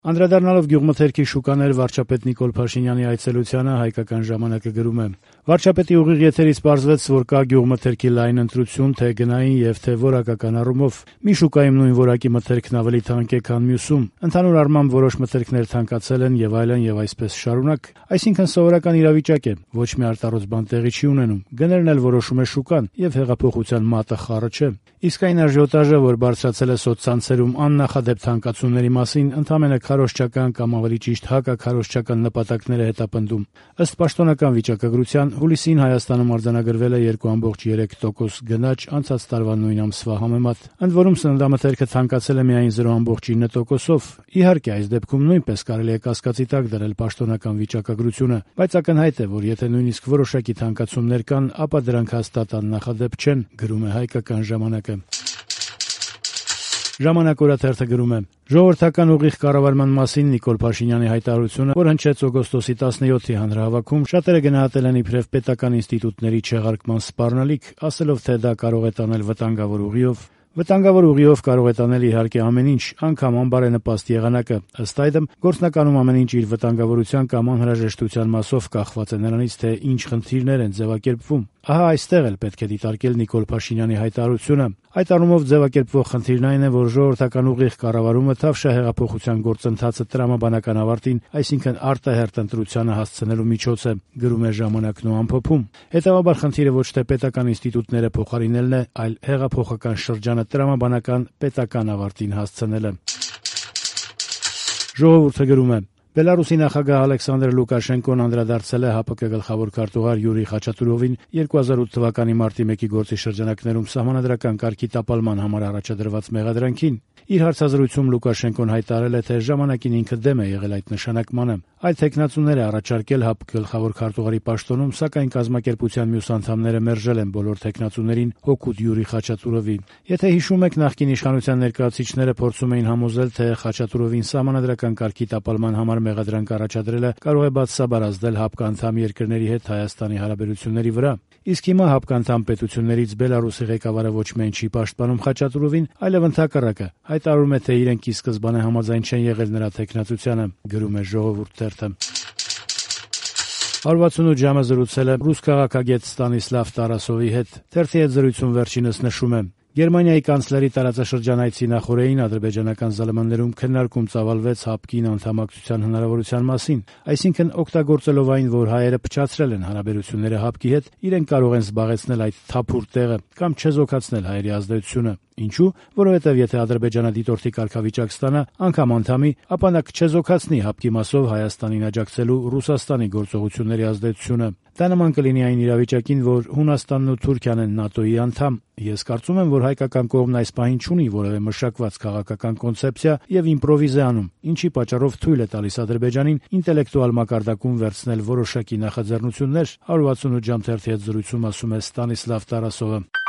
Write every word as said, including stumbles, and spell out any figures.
Անդրադառնալով գյուղմթերքի շուկաներ վարչապետ Նիկոլ Փաշինյանի այցելությանը հայկական ժամանակը գրում է. Վարչապետի ուղիղ եթերից պարզվեց, որ կա գյուղմթերքի լայն ընտրություն թե գնային եւ թե որակական առումով։ Մի շուկայում նույն որակի մթերքն ավելի թանկ է, քան մյուսում։ Ընդհանուր առմամբ որոշ մթերքներ թանկացել են եւ այլն եւ այսպես շարունակ, այսինքն սովորական իրավիճակ է, ոչ մի արտառոց բան տեղի չի ունենում։ Գներն էլ որոշում է շուկան եւ հեղափոխության մատը խառը չէ։ Իսկ այն աժիոտաժը, որ բարձրացել է սոցցանցերում աննախադեպ թանկացումների մասին, ընդամենը քարոզչական կամ ավելի ճիշտ հակաքարոզչական նպատակներ է հետապնդում։ Ըստ պաշտոնական վիճակագրության, հուլիսին Հայաստանում արձանագրվել է երկու կoma երեք տոկոս գնաճ անցած տարվա նույն ամսվա համեմատ։ Ընդ որում սննդամթերքը թանկացել է միայն զրո կoma ինը տոկոսով։ Իհարկե, այս դեպքում նույնպես կարելի է կասկածի տակ դրել պաշտոնական վիճակագրությունը, բայց ակնհայտ է, որ եթե նույնիսկ որոշակի թանկացումներ կան, ապա դրանք հաստատ աննախադեպ չեն, գրում է հայկական ժամանակը։ Ժամանակ օրաթերթը գրում է. Ժողովրդական ուղիղ կառավարման մասին Նիկոլ Փաշինյանի հայտարարությունը, որ հնչեց օգոստոսի տասնյոթի հանրահավաքում, շատերը գնահատել են իբրև պետական ինստիտուտների չեղարկման սպառնալիք, ասելով, թե դա կարող է տանել վտանգավոր ուղիով։ Վտանգավոր ուղիով կարող է տանել իհարկե ամեն ինչ, անգամ անբարենպաստ եղանակը։ Ըստ այդմ, գործնականում ամեն ինչ իր վտանգավորության կամ անհրաժեշտության մասով կախված է նրանից, թե ինչ խնդիրներ են ձևակերպվում։ Ահա այստեղ էլ պետք է դիտարկել Նիկոլ Փաշինյանի հայտարարությունը։ Այդ առումով ձևակերպվող խնդիրն այն է, որ ժողովրդական ուղիղ կառավարումը թավշյա հեղափոխության գործընթացը տրամաբանական ավարտին, այսինքն արտահերթ ընտրությանը հասցնելու միջոց է, գրում է ժամանակն ու ամփոփում։ Հետևաբար խնդիրը ոչ թե պետական ինստիտուտները փոխարինելն է, այլ հեղափոխական շրջանը տրամաբանական պետական ավարտին հասցնելը։ Ժողովուրդը գրում է. Բելարուսի նախագահ Ալեքսանդր Լուկաշենկոն անդրադարձել է ՀԱՊԿ գլխավոր քարտուղար Յուրի Խաչատուրովին երկու հազար ութ թվականի մարտի մեկի գործի շրջանակներում սահմանադրական կարգի տապալման համար առաջադրված մեղադրանքին։ Իր հարցազրույցում Լուկաշենկոն հայտարարել է, թե ժամանակին ինքը դեմ է եղել այդ նշանակմանը։ Այլ թեկնածուներ է առաջարկել ՀԱՊԿ գլխավոր քարտուղարի պաշտոնում, սակայն կազմակերպության մյուս անդամները մերժել են բոլոր թեկնածուներին հօգուտ Յուրի Խաչատուրովի։ Եթե հիշում եք, նախկին իշխանության ներկայացուցիչները փորձում էին համոզել, թե Խաչատուրովին սահմանադրական կարգի տապալման համար մեղադրանք առաջադրելը կարող է բացասաբար ազդել ՀԱՊԿ անդամ երկրների հետ Հայաստանի հարաբերությունների վրա։ Իսկ հիմա ՀԱՊԿ անդամ պետություններից Բելարուսի ղեկավարը ոչ միայն չի պաշտպանում Խաչատուրովին, այլև ընդհակառակը հայտարարում է, թե իրենք ի սկզբանե համաձայն չեն եղել նրա թեկնածությանը, գրում է Ժողովուրդ թերթը։ one sixty-eight ժամը զրուցել է ռուս քաղաքագետ Ստանիսլավ Տարասովի հետ։ Թերթի հետ զրույցում վերջինս նշում է. Գերմանիայի կանցլերի տարածաշրջանայցի նախօրեին ադրբեջանական ԶԼՄ-ներում քննարկում ծավալվեց ՀԱՊԿ-ին անդամակցության հնարավորության մասին, այսինքն օգտագործելով այն, որ հայերը փչացրել են հարաբերությունները ՀԱՊԿ-ի հետ, իրենք կարող են զբաղեցնել այդ թափուր տեղը կամ չեզոքացնել հայերի ազդեցությունը։ Ինչու՞, որովհետև եթե Ադրբեջանը դիտորդի կարգավիճակ ստանա, անգամ անդամի, ապա նա կչեզոքացնի ՀԱՊԿ-ի մասով Հայաստանին աջակցելու Ռուսաստանի գործողությունների ազդեցությունը։ Դա նման կլինի այն իրավիճակին, որ Հունաստանն ու Թուրքիան են ՆԱՏՕ-ի անդամ։ Ես կարծում եմ, որ հայկական կողմն այս պահին չունի որևէ մշակված քաղաքական կոնցեպցիա եւ իմպրովիզ է անում, ինչի պատճառով թույլ է տալիս Ադրբեջանին ինտելեկտուալ մակարդակում վերցնել որոշակի նախաձեռնություններ, one sixty-eight ժամ թերթի հետ զրույցում ասում է Ստանիսլավ Տարասովը։